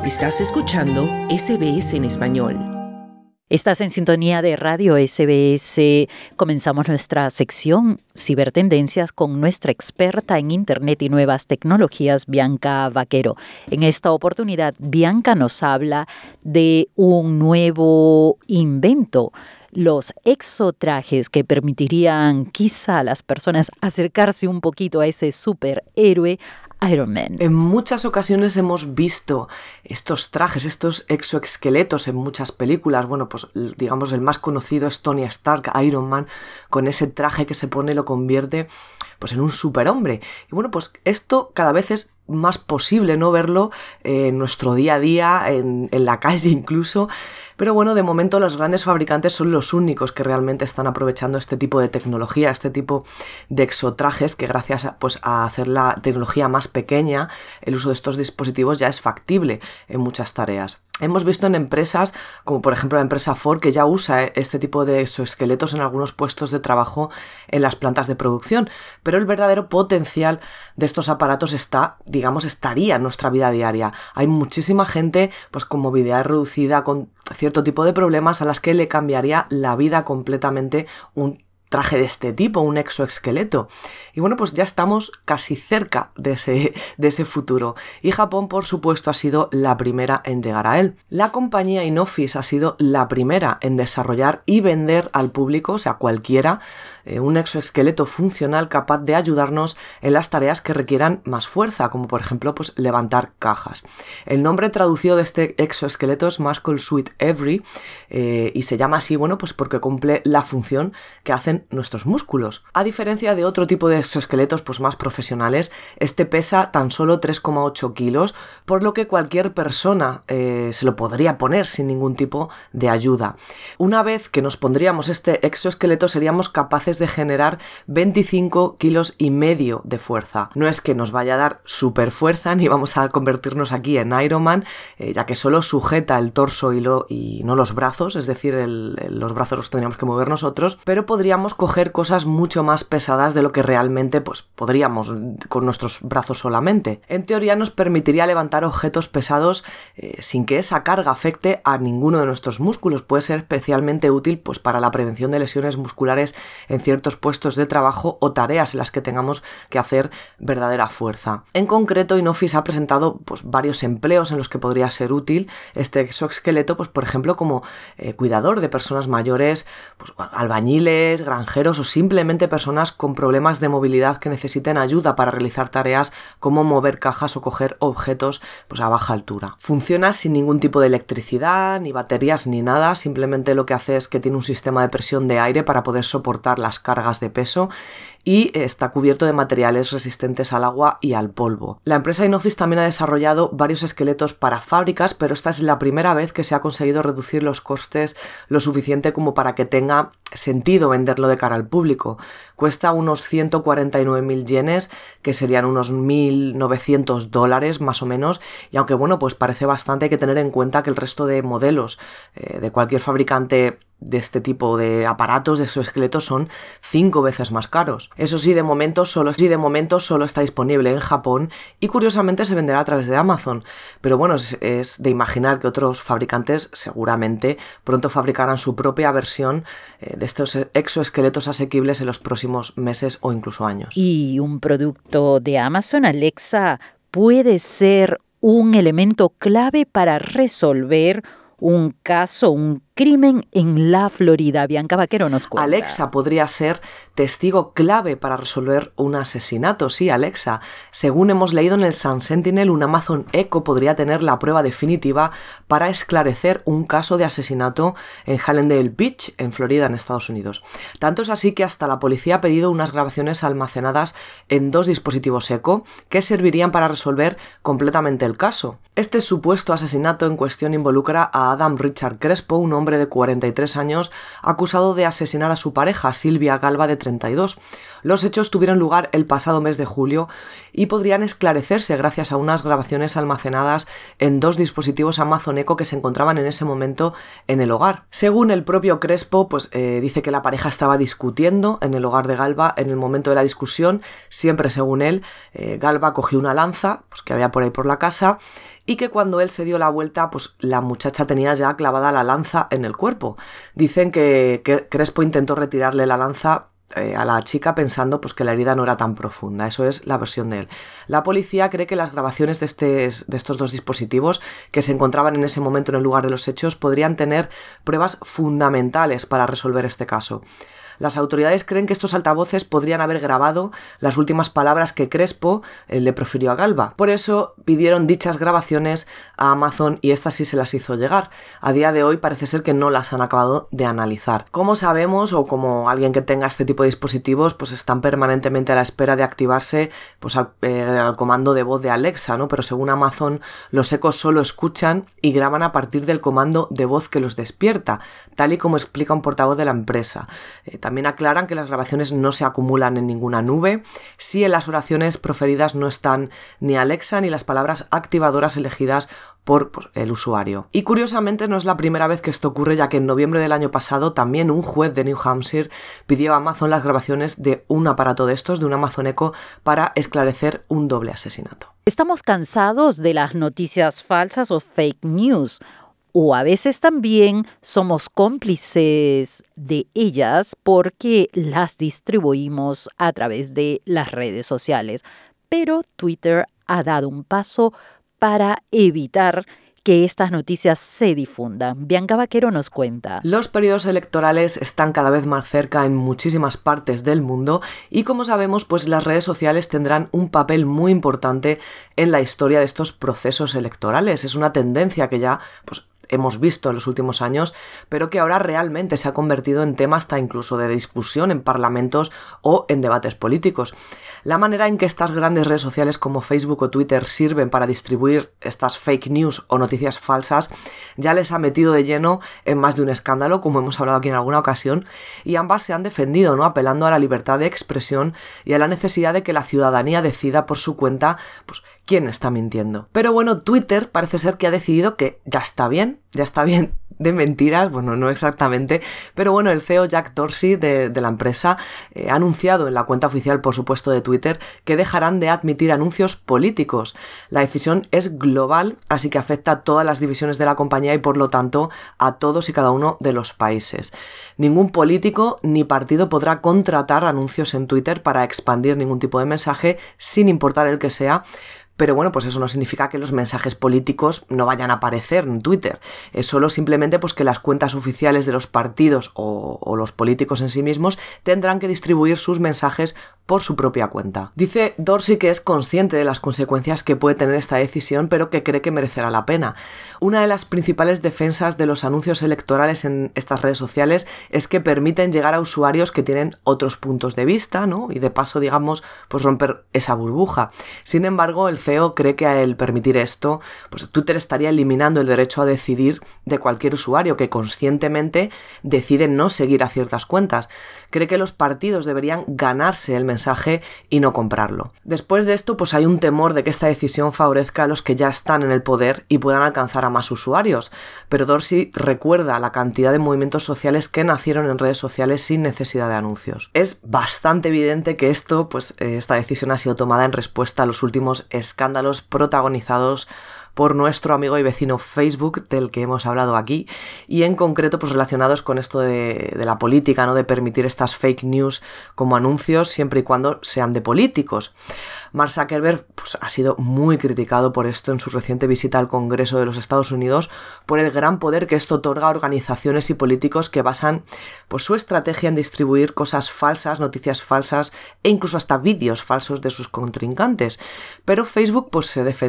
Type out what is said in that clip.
Estás escuchando SBS en español. Estás en sintonía de Radio SBS. Comenzamos nuestra sección Cibertendencias con nuestra experta en Internet y nuevas tecnologías, Bianca Vaquero. En esta oportunidad, Bianca nos habla de un nuevo invento, los exotrajes que permitirían quizá a las personas acercarse un poquito a ese superhéroe Iron Man. En muchas ocasiones hemos visto estos trajes, estos exoesqueletos en muchas películas. Bueno, pues digamos el más conocido es Tony Stark, Iron Man, con ese traje que se pone lo convierte pues en un superhombre. Y bueno, pues esto cada vez es más posible, ¿no?, verlo en nuestro día a día, en la calle incluso. Pero bueno, de momento los grandes fabricantes son los únicos que realmente están aprovechando este tipo de tecnología, este tipo de exotrajes, que gracias a hacer la tecnología más pequeña, el uso de estos dispositivos ya es factible en muchas tareas. Hemos visto en empresas, como por ejemplo la empresa Ford, que ya usa este tipo de exoesqueletos en algunos puestos de trabajo en las plantas de producción, pero el verdadero potencial de estos aparatos estaría en nuestra vida diaria. Hay muchísima gente pues con movilidad reducida, con cierto tipo de problemas, a las que le cambiaría la vida completamente un traje de este tipo, un exoesqueleto. Y bueno, pues ya estamos casi cerca de ese futuro. Y Japón, por supuesto, ha sido la primera en llegar a él. La compañía Inoffice ha sido la primera en desarrollar y vender al público, o sea, cualquiera, un exoesqueleto funcional capaz de ayudarnos en las tareas que requieran más fuerza, como por ejemplo, pues levantar cajas. El nombre traducido de este exoesqueleto es Muscle Suit Every, y se llama así, bueno, pues porque cumple la función que hacen nuestros músculos. A diferencia de otro tipo de exoesqueletos pues más profesionales, este pesa tan solo 3,8 kilos, por lo que cualquier persona se lo podría poner sin ningún tipo de ayuda. Una vez que nos pondríamos este exoesqueleto, seríamos capaces de generar 25 kilos y medio de fuerza. No es que nos vaya a dar super fuerza, ni vamos a convertirnos aquí en Iron Man, ya que solo sujeta el torso y no los brazos, es decir, los brazos los tendríamos que mover nosotros, pero podríamos coger cosas mucho más pesadas de lo que realmente pues podríamos con nuestros brazos solamente. En teoría nos permitiría levantar objetos pesados sin que esa carga afecte a ninguno de nuestros músculos. Puede ser especialmente útil pues para la prevención de lesiones musculares en ciertos puestos de trabajo o tareas en las que tengamos que hacer verdadera fuerza. En concreto, Inoffice ha presentado pues varios empleos en los que podría ser útil este exoesqueleto, pues por ejemplo como cuidador de personas mayores, pues albañiles, granjeros o simplemente personas con problemas de movilidad que necesiten ayuda para realizar tareas como mover cajas o coger objetos pues a baja altura. Funciona sin ningún tipo de electricidad, ni baterías, ni nada. Simplemente lo que hace es que tiene un sistema de presión de aire para poder soportar las cargas de peso y está cubierto de materiales resistentes al agua y al polvo. La empresa Inoffice también ha desarrollado varios esqueletos para fábricas, pero esta es la primera vez que se ha conseguido reducir los costes lo suficiente como para que tenga sentido venderlo de cara al público. Cuesta unos 149.000 yenes, que serían unos $1.900 más o menos, y aunque bueno, pues parece bastante, hay que tener en cuenta que el resto de modelos de cualquier fabricante de este tipo de aparatos, de exoesqueletos, son 5 veces más caros. Eso sí, de momento solo está disponible en Japón y curiosamente se venderá a través de Amazon. Pero bueno, es de imaginar que otros fabricantes seguramente pronto fabricarán su propia versión de estos exoesqueletos asequibles en los próximos meses o incluso años. Y un producto de Amazon, Alexa, puede ser un elemento clave para resolver un caso, un crimen en la Florida. Bianca Vaquero nos cuenta. Alexa podría ser testigo clave para resolver un asesinato. Sí, Alexa. Según hemos leído en el Sun Sentinel, un Amazon Echo podría tener la prueba definitiva para esclarecer un caso de asesinato en Hallandale Beach, en Florida, en Estados Unidos. Tanto es así que hasta la policía ha pedido unas grabaciones almacenadas en 2 dispositivos Echo que servirían para resolver completamente el caso. Este supuesto asesinato en cuestión involucra a Adam Richard Crespo, un hombre de 43 años, acusado de asesinar a su pareja, Silvia Galva, de 32. Los hechos tuvieron lugar el pasado mes de julio y podrían esclarecerse gracias a unas grabaciones almacenadas en 2 dispositivos Amazon Echo que se encontraban en ese momento en el hogar. Según el propio Crespo, dice que la pareja estaba discutiendo en el hogar de Galba. En el momento de la discusión, siempre según él, Galba cogió una lanza que había por ahí por la casa, y que cuando él se dio la vuelta, la muchacha tenía ya clavada la lanza en el cuerpo. Dicen que Crespo intentó retirarle la lanza a la chica pensando que la herida no era tan profunda. Eso es la versión de él. La policía cree que las grabaciones de estos 2 dispositivos que se encontraban en ese momento en el lugar de los hechos podrían tener pruebas fundamentales para resolver este caso. Las autoridades creen que estos altavoces podrían haber grabado las últimas palabras que Crespo le profirió a Galba. Por eso pidieron dichas grabaciones a Amazon y esta sí se las hizo llegar. A día de hoy parece ser que no las han acabado de analizar. Como sabemos, o como alguien que tenga este tipo de dispositivos, están permanentemente a la espera de activarse al comando de voz de Alexa, ¿no? Pero según Amazon, los ecos solo escuchan y graban a partir del comando de voz que los despierta, tal y como explica un portavoz de la empresa. También aclaran que las grabaciones no se acumulan en ninguna nube, si en las oraciones proferidas no están ni Alexa ni las palabras activadoras elegidas por el usuario. Y curiosamente no es la primera vez que esto ocurre, ya que en noviembre del año pasado también un juez de New Hampshire pidió a Amazon las grabaciones de un aparato de estos, de un Amazon Echo, para esclarecer un doble asesinato. Estamos cansados de las noticias falsas o fake news. O a veces también somos cómplices de ellas porque las distribuimos a través de las redes sociales. Pero Twitter ha dado un paso para evitar que estas noticias se difundan. Bianca Vaquero nos cuenta. Los periodos electorales están cada vez más cerca en muchísimas partes del mundo y, como sabemos, las redes sociales tendrán un papel muy importante en la historia de estos procesos electorales. Es una tendencia que ya hemos visto en los últimos años, pero que ahora realmente se ha convertido en tema hasta incluso de discusión en parlamentos o en debates políticos. La manera en que estas grandes redes sociales como Facebook o Twitter sirven para distribuir estas fake news o noticias falsas ya les ha metido de lleno en más de un escándalo, como hemos hablado aquí en alguna ocasión, y ambas se han defendido, ¿no? Apelando a la libertad de expresión y a la necesidad de que la ciudadanía decida por su cuenta quién está mintiendo. Pero bueno, Twitter parece ser que ha decidido que ya está bien de mentiras, no exactamente, pero bueno, el CEO Jack Dorsey de la empresa ha anunciado en la cuenta oficial, por supuesto, de Twitter, que dejarán de admitir anuncios políticos. La decisión es global, así que afecta a todas las divisiones de la compañía y, por lo tanto, a todos y cada uno de los países. Ningún político ni partido podrá contratar anuncios en Twitter para expandir ningún tipo de mensaje, sin importar el que sea. Pero bueno, eso no significa que los mensajes políticos no vayan a aparecer en Twitter. Es solo simplemente que las cuentas oficiales de los partidos o los políticos en sí mismos tendrán que distribuir sus mensajes por su propia cuenta. Dice Dorsey que es consciente de las consecuencias que puede tener esta decisión, pero que cree que merecerá la pena. Una de las principales defensas de los anuncios electorales en estas redes sociales es que permiten llegar a usuarios que tienen otros puntos de vista, ¿no? Y de paso, digamos, romper esa burbuja. Sin embargo, el CEO cree que al permitir esto, Twitter estaría eliminando el derecho a decidir de cualquier usuario que conscientemente decide no seguir a ciertas cuentas. Cree que los partidos deberían ganarse el mensaje y no comprarlo. Después de esto, hay un temor de que esta decisión favorezca a los que ya están en el poder y puedan alcanzar a más usuarios. Pero Dorsey recuerda la cantidad de movimientos sociales que nacieron en redes sociales sin necesidad de anuncios. Es bastante evidente que esta decisión ha sido tomada en respuesta a los últimos escándalos protagonizados por nuestro amigo y vecino Facebook, del que hemos hablado aquí, y en concreto relacionados con esto de la política, ¿no? De permitir estas fake news como anuncios siempre y cuando sean de políticos. Mark Zuckerberg ha sido muy criticado por esto en su reciente visita al Congreso de los Estados Unidos, por el gran poder que esto otorga a organizaciones y políticos que basan su estrategia en distribuir cosas falsas, noticias falsas e incluso hasta vídeos falsos de sus contrincantes. Pero Facebook se defendió